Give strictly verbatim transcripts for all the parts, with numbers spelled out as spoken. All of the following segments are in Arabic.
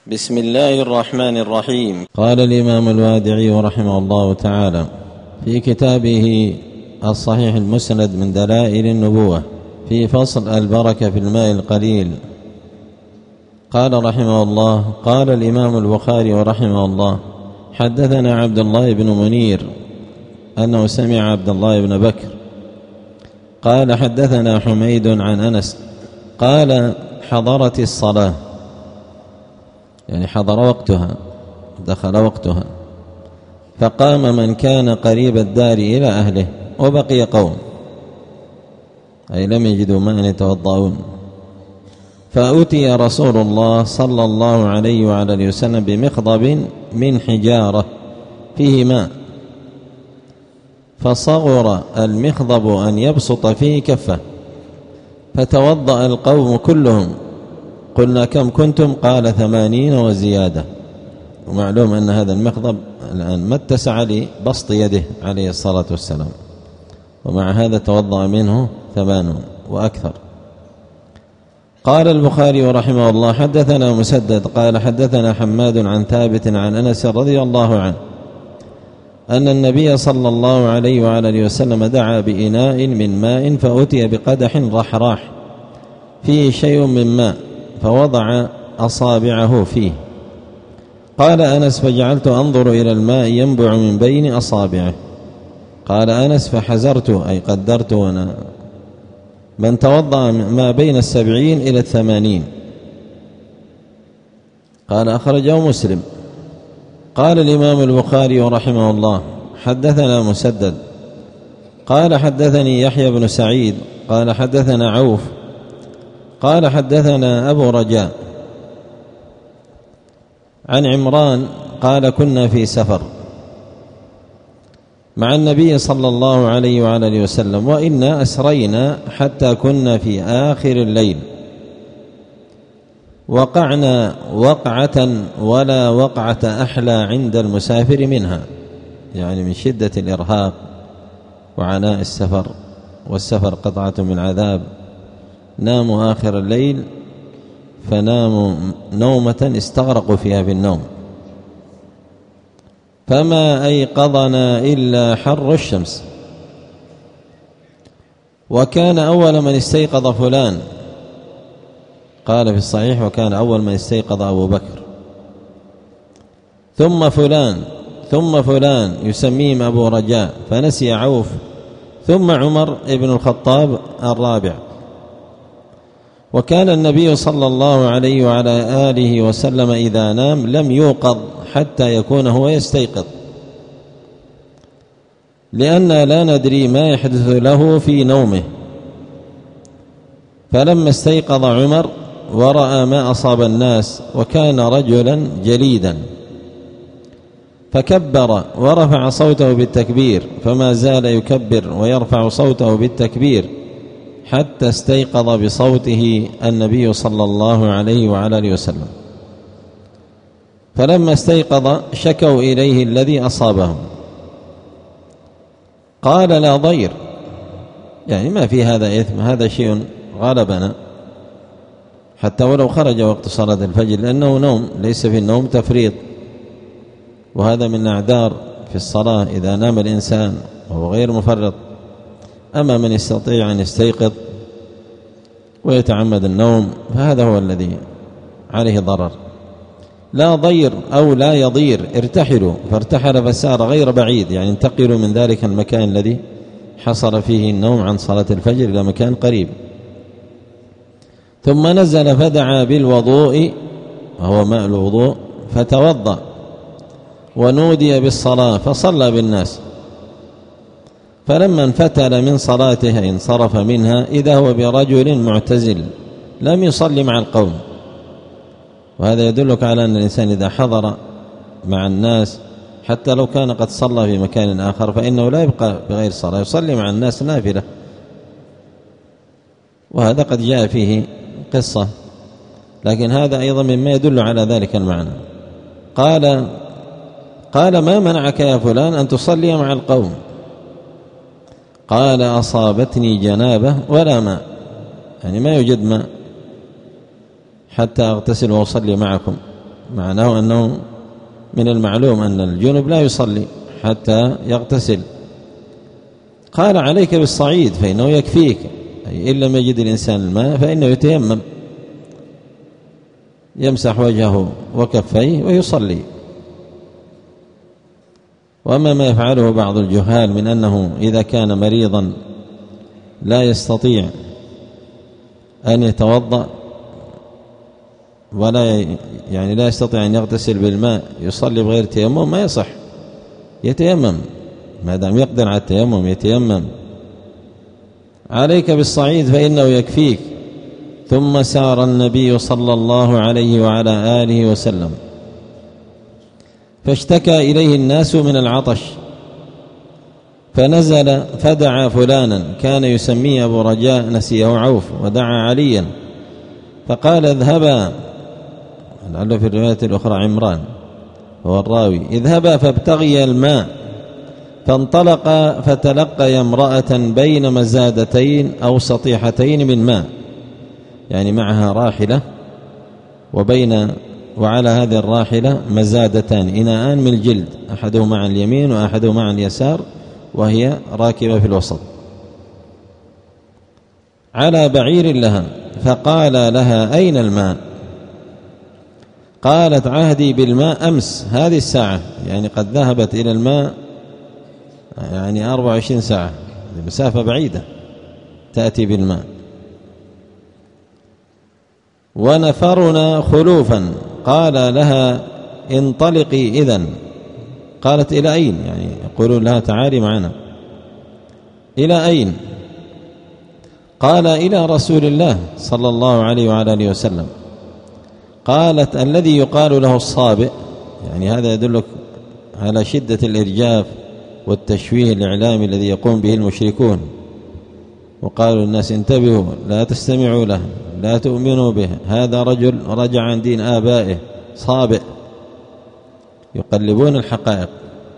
بسم الله الرحمن الرحيم. قال الإمام الوادعي رحمه الله تعالى في كتابه الصحيح المسند من دلائل النبوة في فصل البركة في الماء القليل، قال رحمه الله: قال الإمام البخاري رحمه الله: حدثنا عبد الله بن منير أنه سمع عبد الله بن بكر قال حدثنا حميد عن أنس قال: حضرت الصلاة، يعني حضر وقتها، دخل وقتها، فقام من كان قريب الدار إلى أهله وبقي قوم، أي لم يجدوا ماء يتوضؤون، فأتي رسول الله صلى الله عليه وعلى اله وسلم بمخضب من حجارة فيه ماء، فصغر المخضب أن يبسط فيه كفه، فتوضأ القوم كلهم. قلنا: كم كنتم؟ قال: ثمانين وزيادة. ومعلوم أن هذا المخضب الآن ما اتسع لبسط يده عليه الصلاة والسلام، ومع هذا توضأ منه ثمانون وأكثر. قال البخاري رحمه الله: حدثنا مسدد قال حدثنا حماد عن ثابت عن أنس رضي الله عنه أن النبي صلى الله عليه وعلى اله وسلم دعا بإناء من ماء، فأتي بقدح رحراح فيه شيء من ماء، فوضع أصابعه فيه. قال أنس: فجعلت أنظر إلى الماء ينبع من بين أصابعه. قال أنس: فحزرت، أي قدرت، وانا من توضأ ما بين السبعين إلى الثمانين. قال: أخرجه مسلم. قال الإمام البخاري رحمه الله: حدثنا مسدد قال حدثني يحيى بن سعيد قال حدثنا عوف قال حدثنا أبو رجاء عن عمران قال: كنا في سفر مع النبي صلى الله عليه وعلى اله وسلم، وإنا أسرينا حتى كنا في آخر الليل، وقعنا وقعة ولا وقعة أحلى عند المسافر منها، يعني من شدة الإرهاق وعناء السفر، والسفر قطعة من عذاب. ناموا آخر الليل، فناموا نومة استغرقوا فيها في النوم، فما أيقظنا إلا حر الشمس. وكان أول من استيقظ فلان، قال في الصحيح: وكان أول من استيقظ أبو بكر، ثم فلان، ثم فلان، يسميهم أبو رجاء، فنسي عوف، ثم عمر بن الخطاب الرابع. وكان النبي صلى الله عليه وعلى آله وسلم إذا نام لم يوقظ حتى يكون هو يستيقظ، لأننا لا ندري ما يحدث له في نومه. فلما استيقظ عمر ورأى ما أصاب الناس، وكان رجلا جليدا، فكبر ورفع صوته بالتكبير، فما زال يكبر ويرفع صوته بالتكبير حتى استيقظ بصوته النبي صلى الله عليه وعلى اله وسلم. فلما استيقظ شكوا إليه الذي أصابهم، قال: لا ضير، يعني ما في هذا إثم، هذا شيء غلبنا، حتى ولو خرج وقت صلاة الفجر، لأنه نوم، ليس في النوم تفريط، وهذا من أعذار في الصلاة إذا نام الإنسان وهو غير مفرط. أما من يستطيع أن يستيقظ ويتعمد النوم فهذا هو الذي عليه ضرر. لا ضير أو لا يضير، ارتحلوا، فارتحل فسار غير بعيد، يعني انتقلوا من ذلك المكان الذي حصل فيه النوم عن صلاة الفجر إلى مكان قريب. ثم نزل فدعا بالوضوء، وهو ماء الوضوء، فتوضأ، ونودي بالصلاة فصلى بالناس. فلما انفتل من صلاته انصرف منها، إذا هو برجل معتزل لم يصلي مع القوم. وهذا يدلك على أن الإنسان إذا حضر مع الناس حتى لو كان قد صلى في مكان آخر فإنه لا يبقى بغير صلاة، يصلي مع الناس نافلة. وهذا قد جاء فيه قصة، لكن هذا أيضا مما يدل على ذلك المعنى. قال قال ما منعك يا فلان أن تصلي مع القوم؟ قال: أصابتني جنابة ولا ماء، يعني ما يوجد ماء حتى أغتسل وأصلي معكم. معناه أنه من المعلوم أن الجنب لا يصلي حتى يغتسل. قال عليك بالصعيد فإنه يكفيك، أي إن لم يجد الإنسان الماء فإنه يتيمم يمسح وجهه وكفيه ويصلي. وأما ما يفعله بعض الجهال من أنه إذا كان مريضا لا يستطيع أن يتوضأ ولا يعني لا يستطيع أن يغتسل بالماء يصلي بغير تيمم، ما يصح. يتيمم ما دام يقدر على التيمم يتيمم. عليك بالصعيد فإنه يكفيك. ثم سار النبي صلى الله عليه وعلى آله وسلم فاشتكى إليه الناس من العطش، فنزل فدعا فلانا كان يسميه أبو رجاء نسيه عوف، ودعا عليا فقال اذهبا، لعله في الرواية الأخرى عمران هو الراوي، اذهبا فابتغي الماء. فانطلق فتلقي امرأة بين مزادتين أو سطيحتين من ماء، يعني معها راحلة وبين وعلى هذه الراحلة مزادتان إناءان من الجلد، أحدهما عن اليمين وأحدهما عن اليسار، وهي راكبة في الوسط على بعير لها. فقال لها أين الماء؟ قالت عهدي بالماء أمس هذه الساعة، يعني قد ذهبت إلى الماء يعني أربع وعشرين ساعة، مسافة بعيدة تأتي بالماء. ونفرنا خلوفا، قال لها انطلقي إذن. قالت إلى أين؟ يعني يقولون لها تعالي معنا. إلى أين؟ قال إلى رسول الله صلى الله عليه وعلى آله وسلم. قالت الذي يقال له الصابئ، يعني هذا يدلك على شدة الإرجاف والتشويه الإعلامي الذي يقوم به المشركون، وقالوا الناس انتبهوا لا تستمعوا له لا تؤمنوا به، هذا رجل رجع عن دين آبائه صابئ، يقلبون الحقائق.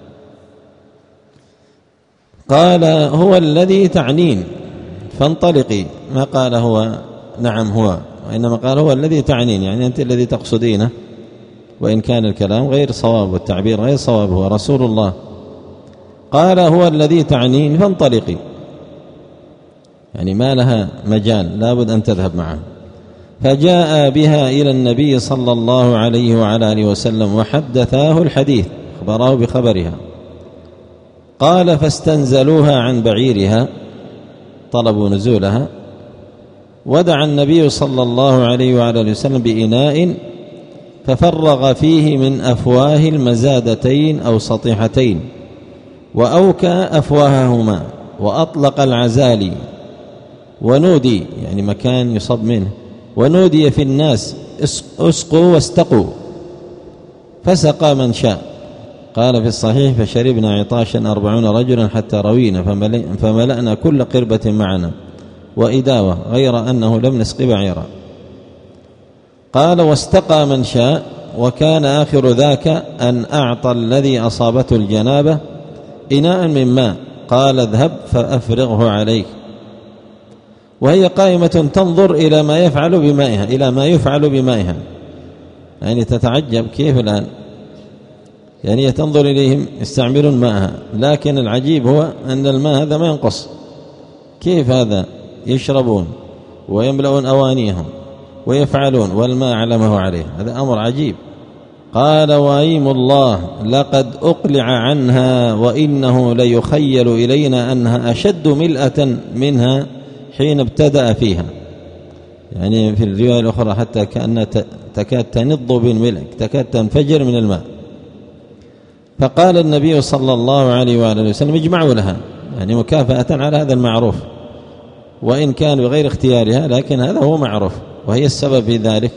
قال هو الذي تعنين فانطلقي، ما قال هو نعم هو، وإنما قال هو الذي تعنين، يعني أنت الذي تقصدينه، وإن كان الكلام غير صواب والتعبير غير صواب، هو رسول الله. قال هو الذي تعنين فانطلقي، يعني ما لها مجال لابد أن تذهب معه. فجاء بها إلى النبي صلى الله عليه وعلى آله وسلم وحدثاه الحديث، أخبراه بخبرها. قال فاستنزلوها عن بعيرها، طلبوا نزولها. ودعا النبي صلى الله عليه وعلى آله وسلم بإناء ففرغ فيه من أفواه المزادتين أو سطيحتين، وأوكى أفواههما وأطلق العزالي، ونودي يعني مكان يصب منه، ونودي في الناس اسقوا واستقوا، فسقى من شاء. قال في الصحيح فشربنا عطاشا أربعون رجلا حتى روينا فملأنا كل قربة معنا وإداوة، غير أنه لم نسق بعيرا. قال واستقى من شاء. وكان آخر ذاك أن أعطى الذي أصابته الجنابة إناء من ماء، قال اذهب فأفرغه عليك. وهي قائمة تنظر إلى ما يفعل بمائها إلى ما يفعل بمائها يعني تتعجب كيف الآن، يعني تنظر إليهم يستعملون ماءها، لكن العجيب هو أن الماء هذا ما ينقص، كيف هذا يشربون ويملؤون أوانيهم ويفعلون والماء علمه عليه، هذا أمر عجيب. قال وأيم الله لقد أقلع عنها وإنه ليخيل إلينا أنها أشد ملأة منها حين ابتدأ فيها، يعني في الرواية الأخرى حتى كأنها تكاد تنض بالملء، تكاد تنفجر من الماء. فقال النبي صلى الله عليه وآله وسلم اجمعوا لها، يعني مكافأة على هذا المعروف، وإن كان بغير اختيارها لكن هذا هو معروف وهي السبب في ذلك،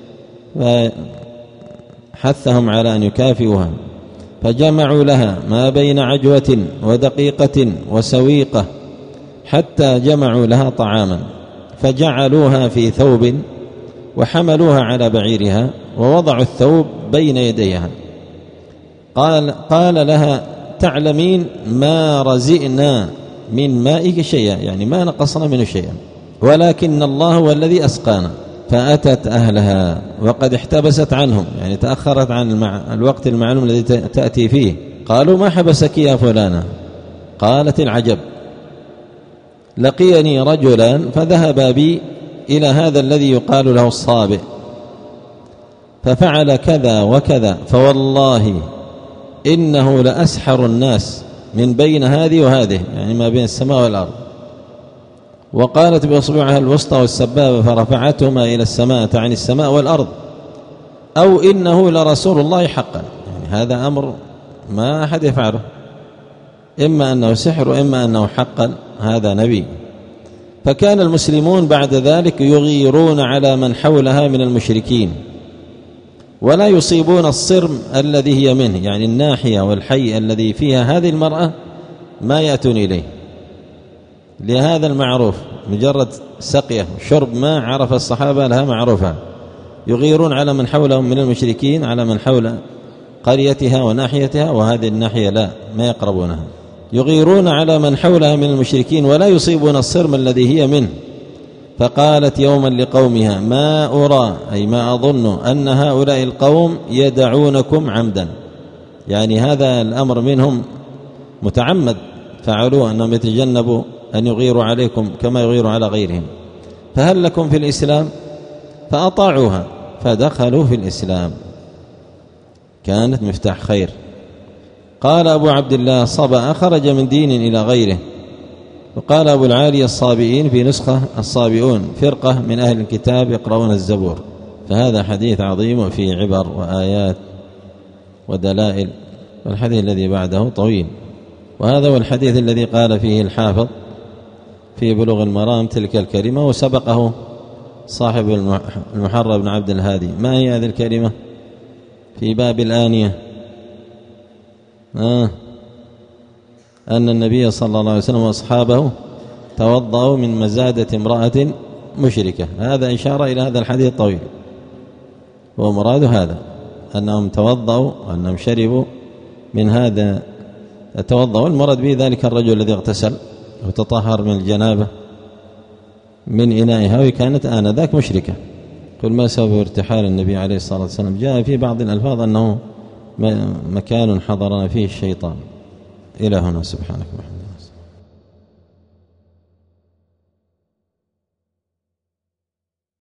فحثهم على أن يكافئوها. فجمعوا لها ما بين عجوة ودقيقة وسويقة حتى جمعوا لها طعاما، فجعلوها في ثوب وحملوها على بعيرها ووضعوا الثوب بين يديها. قال, قال لها تعلمين ما رزئنا من مائك شيئا، يعني ما نقصنا منه شيئا، ولكن الله هو الذي أسقانا، فأتت أهلها وقد احتبست عنهم، يعني تأخرت عن المع... الوقت المعلوم الذي تأتي فيه. قالوا: ما حبسك يا فلانة؟ قالت: العجب، لقيني رجلان فذهب بي إلى هذا الذي يقال له الصابئ ففعل كذا وكذا، فوالله إنه لأسحر الناس من بين هذه وهذه، يعني ما بين السماء والأرض. وقالت بأصبعها الوسطى والسبابة فرفعتهما إلى السماء، تعني السماء والأرض، أو إنه لرسول الله حقا. يعني هذا أمر ما أحد يفعله، إما أنه سحر وإما أنه حقا هذا نبي. فكان المسلمون بعد ذلك يغيرون على من حولها من المشركين، ولا يصيبون الصرم الذي هي منه، يعني الناحية والحي الذي فيها هذه المرأة ما يأتون إليه. لهذا المعروف مجرد سقية شرب ما عرف الصحابة لها معروفة، يغيرون على من حولهم من المشركين على من حول قريتها وناحيتها، وهذه الناحية لا، ما يقربونها. يغيرون على من حولها من المشركين ولا يصيبون الصرم الذي هي منه. فقالت يوما لقومها: ما أرى، أي ما أظن أن هؤلاء القوم يدعونكم عمدا، يعني هذا الأمر منهم متعمد فعلوا، أنهم يتجنبوا أن يغيروا عليكم كما يغيروا على غيرهم، فهل لكم في الإسلام؟ فأطاعوها فدخلوا في الإسلام، كانت مفتاح خير. قال أبو عبد الله: صبأ خرج من دين إلى غيره. وقال أبو العالي: الصابئين في نسخة الصابئون فرقة من أهل الكتاب يقرؤون الزبور. فهذا حديث عظيم وفيه عبر وآيات ودلائل. والحديث الذي بعده طويل، وهذا هو الحديث الذي قال فيه الحافظ في بلوغ المرام تلك الكلمة، وسبقه صاحب المحرر بن عبد الهادي. ما هي هذه الكلمة؟ في باب الآنية آه أن النبي صلى الله عليه وسلم وأصحابه توضأوا من مزادة امرأة مشركة. هذا إشارة إلى هذا الحديث الطويل، ومراد هذا أنهم توضأوا وأنهم شربوا من هذا توضأوا، المراد به ذلك الرجل الذي اغتسل وتطهر من الجنابة من إنائها، وكانت آنذاك مشركة. كل ما سبب ارتحال النبي عليه الصلاة والسلام جاء في بعض الألفاظ أنه مكان حضرنا فيه الشيطان. إلى هنا، سبحانك وبحمدك.